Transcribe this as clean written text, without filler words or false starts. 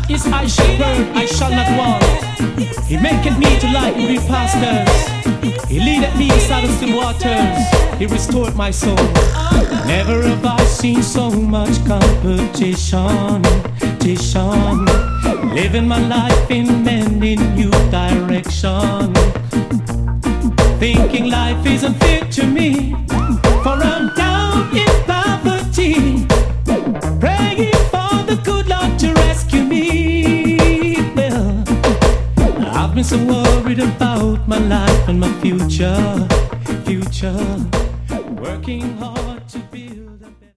His eye shall burn, I shall not want. He maketh me to lie in green pastures. He leadeth me inside of still waters. He restored my soul. Never have I seen so much competition. Living my life in many new direction. Thinking life isn't fit to me, for I'm down in poverty. Praying for the good Lord to rescue me. Well, I've been so worried about my life and my future. Working hard.